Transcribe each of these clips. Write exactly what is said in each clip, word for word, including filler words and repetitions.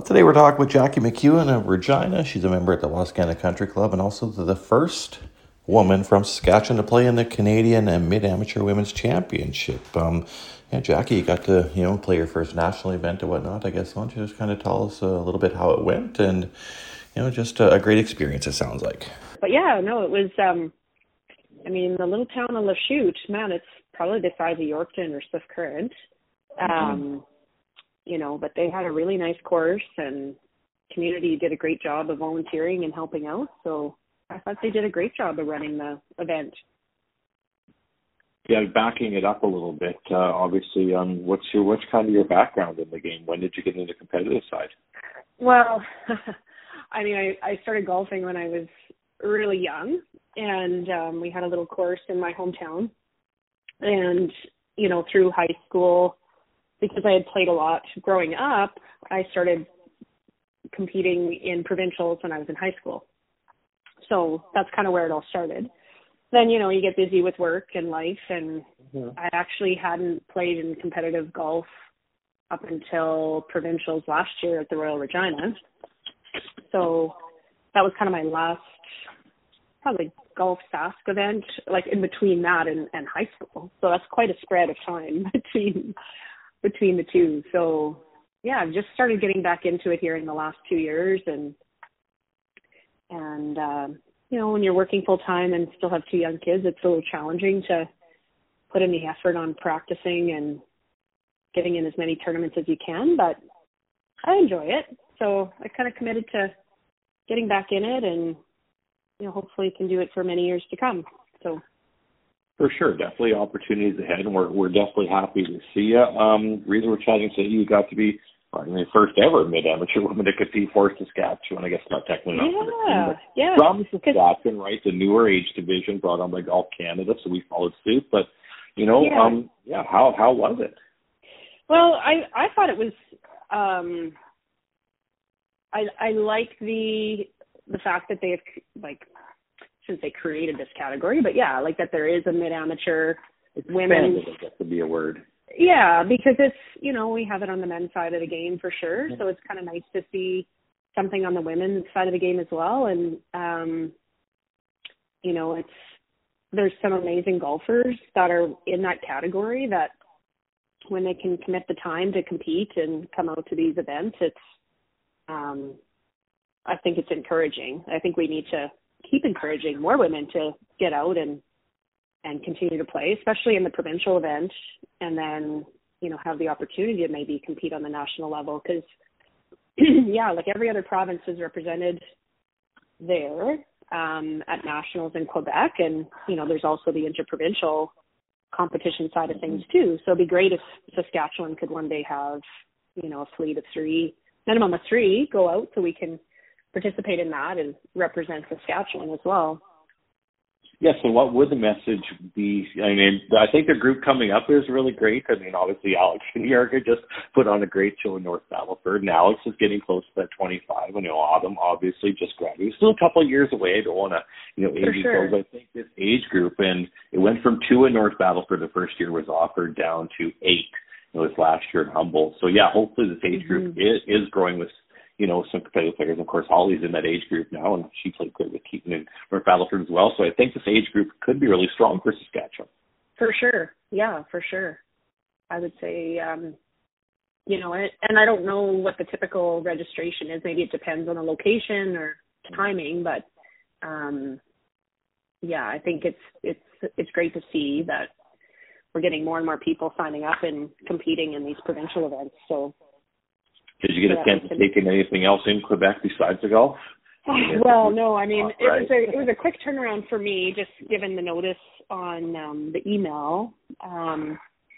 Today we're talking with Jackie McEwen of Regina. She's a member at the Wascana Country Club and also the first woman from Saskatchewan to play in the Canadian and Mid-Amateur Women's Championship. Um, yeah, Jackie, you got to you know play your first national event and whatnot. I guess why don't you just kind of tell us a little bit how it went and you know just a, a great experience. It sounds like. But yeah, no, it was. Um, I mean, the little town of Lachute, man, it's probably the size of Yorkton or Swift Current. Um, mm-hmm. You know, but they had a really nice course, and community did a great job of volunteering and helping out. So I thought they did a great job of running the event. Yeah, backing it up a little bit. Uh, obviously, um, what's your what's kind of your background in the game? When did you get into the competitive side? Well, I mean, I, I started golfing when I was really young, and um, we had a little course in my hometown. And you know, through high school, because I had played a lot growing up, I started competing in provincials when I was in high school. So that's kind of where it all started. Then, you know, you get busy with work and life, and mm-hmm. I actually hadn't played in competitive golf up until provincials last year at the Royal Regina. So that was kind of my last probably golf Sask event, like in between that and, and high school. So that's quite a spread of time between between the two. So yeah, I've just started getting back into it here in the last two years. And, and, um, you know, when you're working full time and still have two young kids, it's a little challenging to put in the effort on practicing and getting in as many tournaments as you can, but I enjoy it. So I kind of committed to getting back in it, and, you know, hopefully can do it for many years to come. So. For sure, definitely opportunities ahead, and we're we're definitely happy to see you. Um, reason we're chatting today, you got to be I mean, first ever mid-amateur woman to compete for Saskatchewan. I guess not technically not yeah, for the team, but yeah. from Saskatchewan, right? The newer age division brought on by Golf Canada, so we followed suit. But you know, yeah, um, yeah how how was it? Well, I I thought it was. Um, I I like the the fact that they've like. Since they created this category, but yeah, like that there is a mid-amateur women's. I guess would be a word. Yeah, because it's, you know, we have it on the men's side of the game for sure, so it's kind of nice to see something on the women's side of the game as well. And, um, you know, it's, there's some amazing golfers that are in that category that when they can commit the time to compete and come out to these events, it's, um, I think it's encouraging. I think we need to keep encouraging more women to get out and and continue to play, especially in the provincial event, and then, you know, have the opportunity to maybe compete on the national level. Because, yeah, like every other province is represented there um, at nationals in Quebec, and, you know, there's also the interprovincial competition side of things too. So it'd be great if Saskatchewan could one day have, you know, a fleet of three, minimum of three, go out so we can participate in that and represent Saskatchewan as well. Yes, yeah, so what would the message be? I mean, I think the group coming up is really great. I mean, obviously Alex and Yarga just put on a great show in North Battleford, and Alex is getting close to that twenty-five. I know Autumn obviously just graduated. Still a couple of years away. I don't want to, you know, age sure. goes. I think this age group, and it went from two in North Battleford the first year was offered down to eight. It was last year in Humboldt. So yeah, hopefully this age group mm-hmm. is, is growing with, you know, some competitive players. Of course, Holly's in that age group now, and she played great with Keaton and North Battleford as well. So I think this age group could be really strong for Saskatchewan. For sure. Yeah, for sure. I would say, um, you know, and, and I don't know what the typical registration is. Maybe it depends on the location or timing, but um, yeah, I think it's it's it's great to see that we're getting more and more people signing up and competing in these provincial events. So. Did you get a chance to take in anything else in Quebec besides the golf? Well, no. I mean, it was a it was a quick turnaround for me, just given the notice on um, the email, um,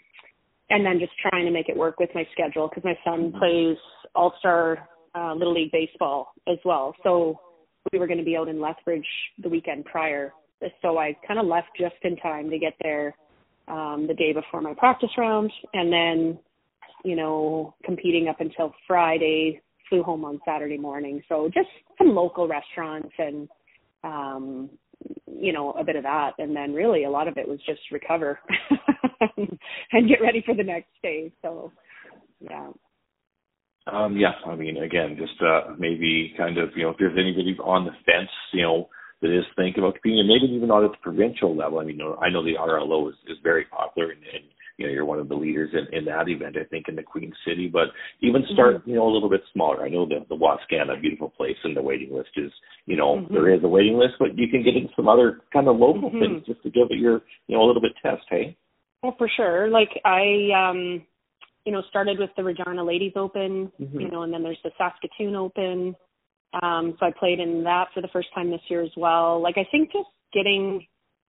and then just trying to make it work with my schedule because my son plays all-star uh, Little League baseball as well. So we were going to be out in Lethbridge the weekend prior. So I kind of left just in time to get there um, the day before my practice round, and then, you know, competing up until Friday, flew home on Saturday morning. So just some local restaurants and, um, you know, a bit of that. And then really a lot of it was just recover and get ready for the next day. So, yeah. Um, yeah, I mean, again, just uh, maybe kind of, you know, if there's anybody on the fence, you know, that is thinking about competing, and maybe even not at the provincial level. I mean, you know, I know the R L O is, is very popular, and, and you know, you're one of the leaders in, in that event, I think, in the Queen City. But even start, mm-hmm. you know, a little bit smaller. I know the the Wascana, a beautiful place, and the waiting list is, you know, mm-hmm. there is a waiting list, but you can get into some other kind of local mm-hmm. things just to give it your, you know, a little bit test, hey? Well, for sure. Like I, um, you know, started with the Regina Ladies Open, mm-hmm. you know, and then there's the Saskatoon Open. Um, so I played in that for the first time this year as well. Like I think just getting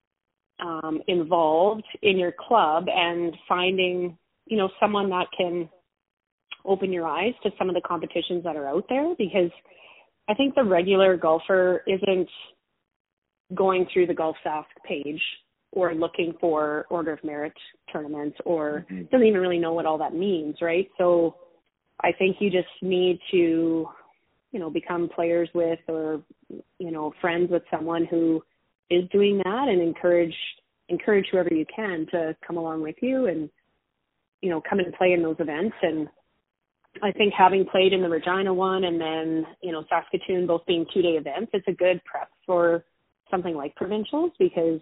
um, involved in your club and finding, you know, someone that can open your eyes to some of the competitions that are out there, because I think the regular golfer isn't going through the GolfSask page or looking for Order of Merit tournaments or mm-hmm. doesn't even really know what all that means, right? So I think you just need to, you know, become players with or, you know, friends with someone who is doing that, and encourage encourage whoever you can to come along with you and, you know, come and play in those events. And I think having played in the Regina one and then, you know, Saskatoon both being two-day events, it's a good prep for something like provincials, because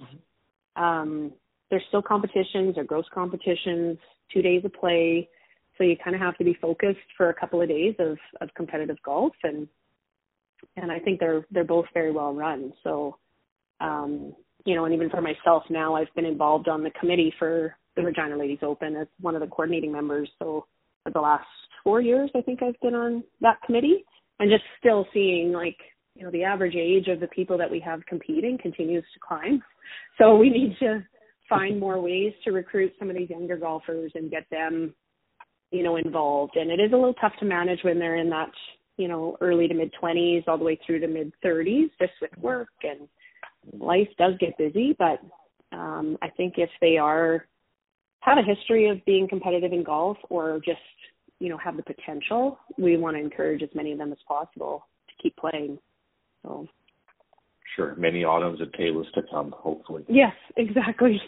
um, there's still competitions or gross competitions, two days of play. So you kind of have to be focused for a couple of days of, of competitive golf. And and I think they're they're both very well run. So, um, you know, and even for myself now, I've been involved on the committee for the Regina Ladies Open as one of the coordinating members. So for the last four years, I think I've been on that committee, and just still seeing, like, you know, the average age of the people that we have competing continues to climb. So we need to find more ways to recruit some of these younger golfers and get them, you know, involved. And it is a little tough to manage when they're in that, you know, early to mid twenties all the way through to mid thirties, just with work, and life does get busy. But um, I think if they are, have a history of being competitive in golf, or just, you know, have the potential, we want to encourage as many of them as possible to keep playing. So. Sure, many autumns and tables to come, hopefully. Yes, exactly.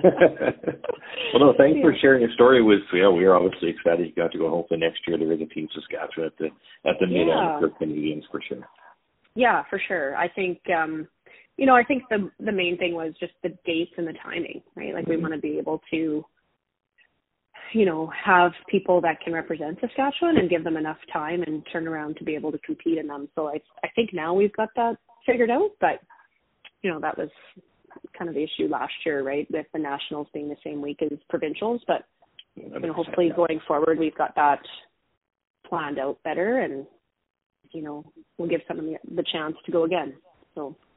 Well, no, thanks yeah. for sharing your story with. Yeah, we are obviously excited you got to go. Hopefully next year there is a Team Saskatchewan at the at the mid yeah. end for Canadians, for sure. Yeah, for sure. I think, um, you know, I think the the main thing was just the dates and the timing, right? Like mm-hmm. we want to be able to, you know, have people that can represent Saskatchewan and give them enough time and turn around to be able to compete in them. So I I think now we've got that figured out, but, you know, that was kind of the issue last year, right, with the nationals being the same week as provincials. But, you know, hopefully going forward, we've got that planned out better, and, you know, we'll give someone the, the chance to go again. So